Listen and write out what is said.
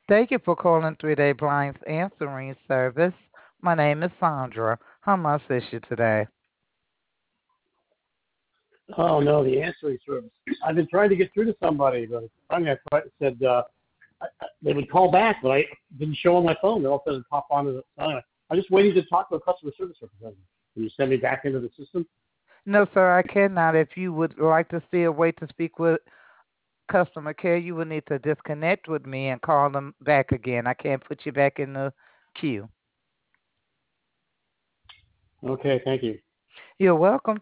Thank you for calling 3-Day Blinds Answering Service. My name is Sandra. How may I assist you today? Oh no, the answering service. I've been trying to get through to somebody, but finally said they would call back, but I didn't show on my phone. They all of a sudden pop onto the. I'm just waiting to talk to a customer service representative. Can you send me back into the system? No, sir, I cannot. If you would like to see a way to speak with customer care, you will need to disconnect with me and call them back again. I can't put you back in the queue. Okay, thank you. You're welcome.